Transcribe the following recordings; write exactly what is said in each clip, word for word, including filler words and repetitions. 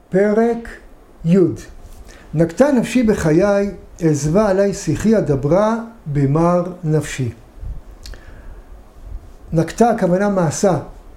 פרק י' נקטה נפשי בחיי, עזבה עליי שיחי אדברה במר נפשי. נקטה הכוונה מעשה,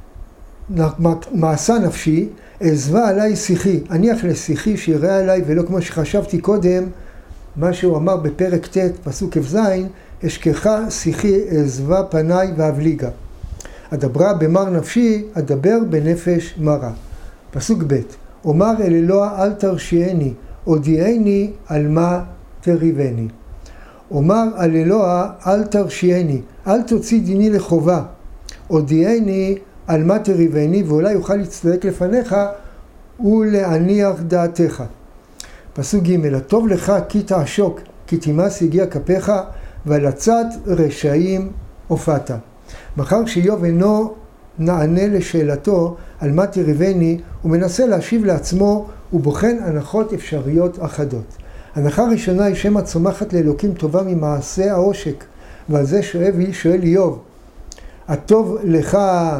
מעשה נפשי, עזבה עליי שיחי, הניח לשיחי שיראה עליי, ולא כמו שחשבתי קודם, מה שהוא אמר בפרק ט' פסוק כ"ז, אשכחה שיחי עזבה פניי והבליגה. אדברה במר נפשי, אדבר בנפש מרה. פסוק ב' אומר אל אלוה אל תרשיעני, הודיעני על מה תריבני. אומר אל אלוה אל תרשיעני, אל תוציא דיני לחובה, הודיעני על מה תריבני, ואולי יוכל להצטדק לפניך ולהניח דעתך. פסוק ג' הטוב לך כי תעשוק, כי תימס הגיע כפיך, ועל עצת רשעים הופעת. מאחר שאיוב אינו נענה לשאלתו על מה תריבני, הוא מנסה להשיב לעצמו ובוחן הנחות אפשריות אחדות. הנחה ראשונה היא שמה צומחת לאלוקים טובה ממעשה העושק, ועל זה שואל, שואל איוב, הטוב לך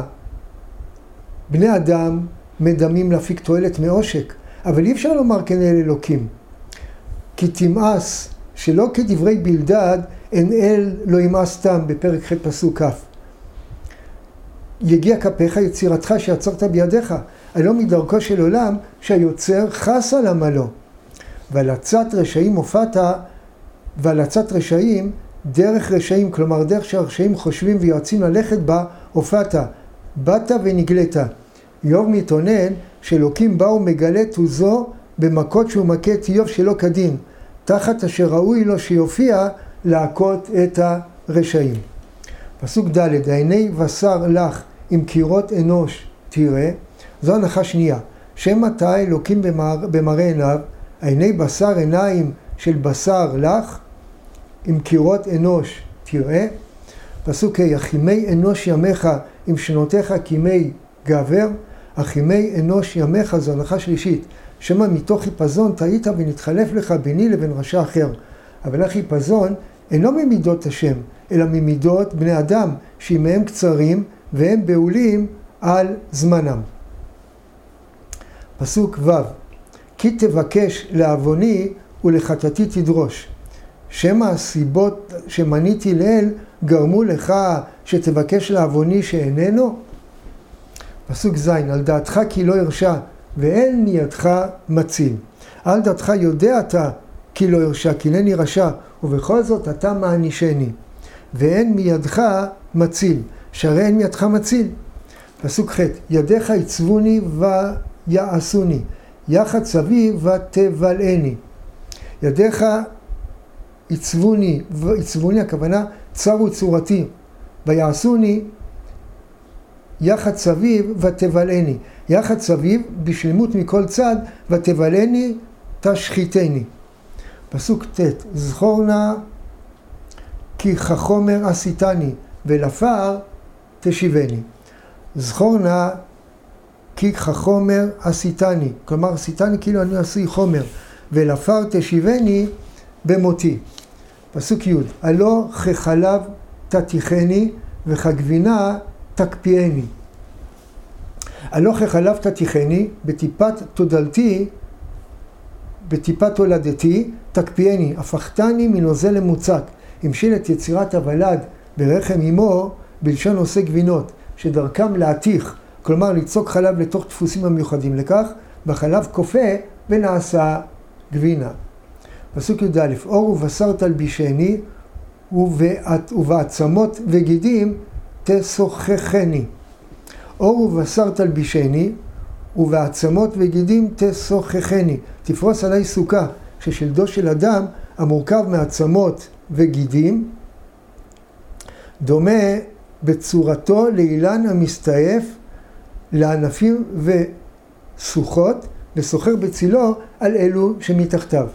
בני אדם מדמים להפיק תועלת מעושק, אבל אי אפשר לומר כן אל אלוקים, כי תמאס שלא כדברי בלדד אין אל לא ימאסתם בפרק ח' פסוק כ'. יגיע כפיך יצירתך שיצרת בידיך, הלא מדרכו של עולם שהיוצר חס על עמלו. ועל עצת רשעים הופעת, ועל עצת רשעים דרך רשעים, כלומר דרך שהרשעים חושבים ויועצים ללכת בה, הופעת, באת ונגלת. איוב מתאונן שאלוקים בא ומגלה תוזו במכות שהוא מכה את איוב שלא כדין, תחת אשר ראוי לו שיופיע להכות את הרשעים. פסוק ד' עיני בשר לך עם קירות אנוש תראה, זו הנחה שנייה, שמתי אלוקים במראה, במראה עיניו, עיני בשר עיניים של בשר לך עם קירות אנוש תראה. פסוק ה' אחימי אנוש ימיך עם שנותיך כימי גבר, אחימי אנוש ימיך, זו הנחה שלישית, שמה מתוך חיפזון טעית ונתחלף לך ביני לבין רשע אחר. אבל החיפזון אינו ממידות השם, אלא ממידות בני אדם, שימיהם קצרים והם בעולים על זמנם. פסוק ו' כי תבקש לעווני ולחטאתי תדרוש. שמה הסיבות שמניתי לאל גרמו לך שתבקש לעווני שאיננו? פסוק ז' על דעתך כי לא הרשע ואין מידך מציל. על דעתך יודע אתה כי לא הרשע, כי אינני רשע, ובכל זאת אתה מענישני. ואין מידך מציל, שהרי אין מידך מציל. פסוק ח' ידיך יצבוני ויעשוני, יחד צבי ותבלעני. ידיך יצבוני, יצבוני הכוונה צרו צורתי, ויעשוני יחד סביב ותבלעני. יחד סביב בשלמות מכל צד, ותבלעני תשחיתני. פסוק ט' זכור נא כי כחומר עשיתני ולפר תשיבני. זכור נא כי כחומר עשיתני, כלומר עשיתני כאילו אני עשוי חומר, ולפר תשיבני במותי. פסוק י' הלא כחלב תתיכני וכגבינה תקפיאני. הלא כחלב תתיכני, בטיפת תודלתי, בטיפת הולדתי, תקפיאני, הפכתני מנוזל למוצק, המשיל את יצירת הוולד ברחם אמו בלשון עושה גבינות, שדרכם להתיך, כלומר ליצוק חלב לתוך דפוסים המיוחדים לכך, בחלב קופה ונעשה גבינה. פסוק י"א אור ובשר תלבישני, ובעצמות וגידים תשוחחני. אור ובשר תלבישני, ובעצמות וגידים תשוחחני. תפרוס עליי סוכה, ששלדו של אדם המורכב מעצמות וגידים, דומה בצורתו לאילן המסתעף, לענפים וסוחות, וסוחר בצילו על אלו שמתחתיו.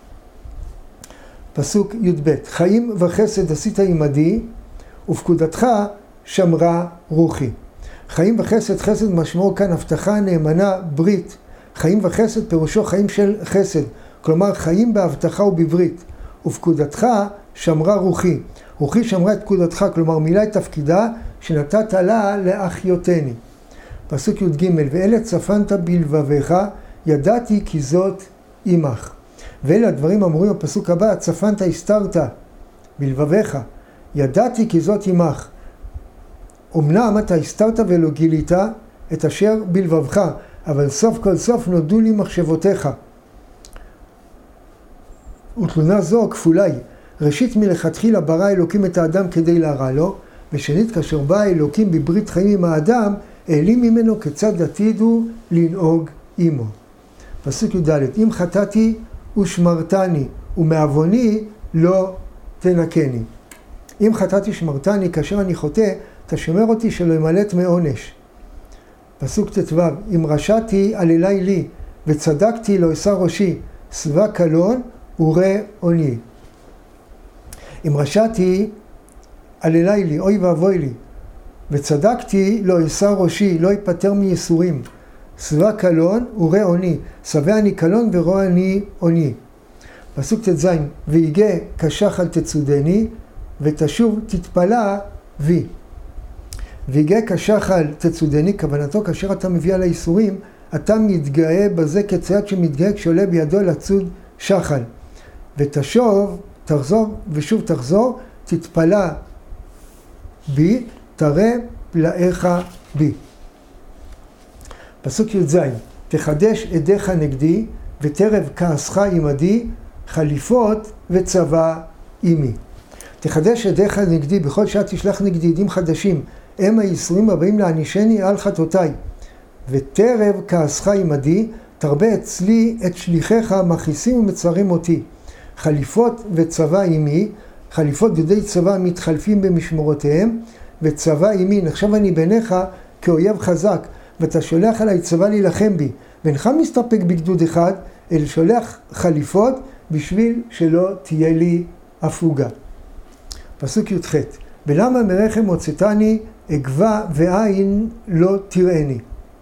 פסוק י"ב חיים וחסד עשית עמדי, ופקודתך שמרה רוחי. חיים וחסד, חסד משמעו כאן הבטחה נאמנה ברית. חיים וחסד פירושו חיים של חסד, כלומר חיים בהבטחה ובברית. ופקודתך שמרה רוחי. רוחי שמרה את פקודתך, כלומר מילא את תפקידה שנתת לה לאחיותני. פסוק י"ג ואלה צפנת בלבביך, ידעתי כי זאת עמך. ואלה הדברים אמורים בפסוק הבא, צפנת הסתרת בלבביך, ידעתי כי זאת עמך. אמנם אתה הסתרת ולא גילית את אשר בלבבך, אבל סוף כל סוף נודעו לי מחשבותיך. ותלונה זו כפולה היא, ראשית מלכתחילה ברא אלוקים את האדם כדי להרע לו, ושנית כאשר בא אלוקים בברית חיים עם האדם, העלים ממנו כיצד עתידו לנהוג עמו. פסוק י"ד, אם חטאתי ושמרתני, ומעווני לא תנקני. אם חטאתי שמרתני, כאשר אני חוטא, תשמר אותי שלא ימלט מעונש. פסוק ט"ו, אם רשעתי עללי לי, וצדקתי לא אשא ראשי, שבע קלון ורע עוני. אם רשעתי עללי לי, אוי ואבוי לי, וצדקתי לא אשא ראשי, לא יפטר מייסורים, שבע קלון ורע עוני, שבע אני קלון ורע אני עוני. פסוק ט"ז, ויגע כשחל תצודני, ותשוב תתפלא בי. ויגע כשחל תצודני, כוונתו כאשר אתה מביא על האיסורים, אתה מתגאה בזה כצייד שמתגאה כשעולה בידו לצוד שחל. ותשוב, תחזור ושוב תחזור, תתפלא בי, תראה פלאיך בי. פסוק י"ז, תחדש עדיך נגדי, ותרב כעסך עמדי, חליפות וצבא עמי. תחדש עדיך נגדי, בכל שעה תשלח נגדי עדים חדשים, הם האיסורים הבאים לענישני על חטאותיי. ותרב כעסך עמדי, תרבה אצלי את שליחיך מכעיסים ומצרים אותי. חליפות וצבא עמי, חליפות גדודי צבא מתחלפים במשמורותיהם, וצבא עמי, נחשב אני בעיניך כאויב חזק, ואתה שולח עליי צבא להילחם בי, ואינך מסתפק בגדוד אחד, אלא שולח חליפות בשביל שלא תהיה לי הפוגה. פסוק י"ח, ולמה מרחם הוצאתני אגבה ועין לא תראני.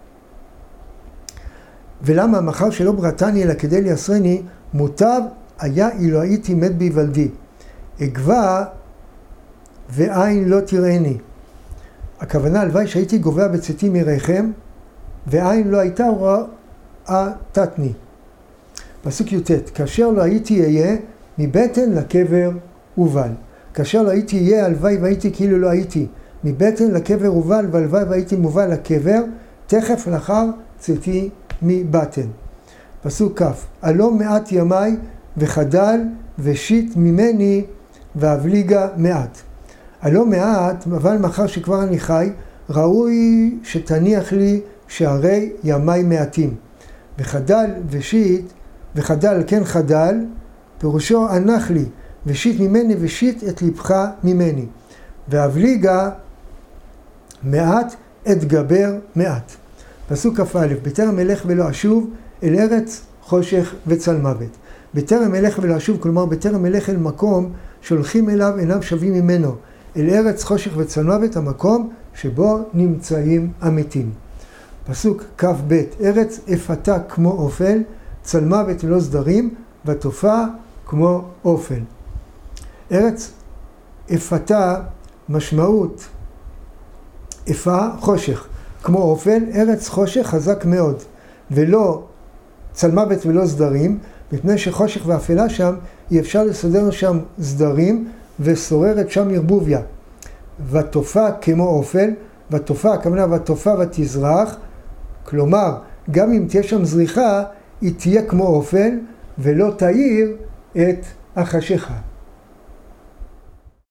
ולמה מאחר שלא בראתני אלא כדי ליסרני, מוטב היה אילו הייתי מת בהיוולדי. אגבה ועין לא תראני. הכוונה הלוואי שהייתי גובע בצאתי מרחם, ועין לא הייתה רואה תתני. פסוק י"ט, כאשר לא הייתי אהיה מבטן לקבר ובל. כאשר לא הייתי אהיה, הלוואי והייתי כאילו לא הייתי מבטן לקבר ובל, והלוואי והייתי מובל לקבר, תכף לאחר צאתי מבטן. פסוק כ', הלא מעט ימי וחדל ושיט ממני והבליגה מעט. הלא מעט, אבל מאחר שכבר אני חי, ראוי שתניח לי שערי ימי מעטים. וחדל ושיט, וחדל כן חדל, פירושו ענך לי, ושיט ממני ושיט את לבך ממני. והבליגה מעט אתגבר מעט. פסוק כ"א, בטרם אלך ולא אשוב אל ארץ חושך וצל מוות. בטרם אלך ולא אשוב, כלומר בטרם אלך אל מקום שהולכים אליו אינם שווים ממנו, אל ארץ חושך וצל מוות, המקום שבו נמצאים המתים. פסוק כ"ב, ארץ אפתה כמו אופל, צל מוות ולא סדרים, ותופעה כמו אופל. ארץ אפתה משמעות אפה חושך, כמו אופל, ארץ חושך חזק מאוד, ולא צל מוות ולא סדרים, מפני שחושך ואפלה שם, אי אפשר לסדר שם סדרים, ושוררת שם ערבוביה. ותופעה כמו אופל, ותופעה, הכוונה ותופעה ותזרח, כלומר, גם אם תהיה שם זריחה, היא תהיה כמו אופל, ולא תאיר את החשיכה.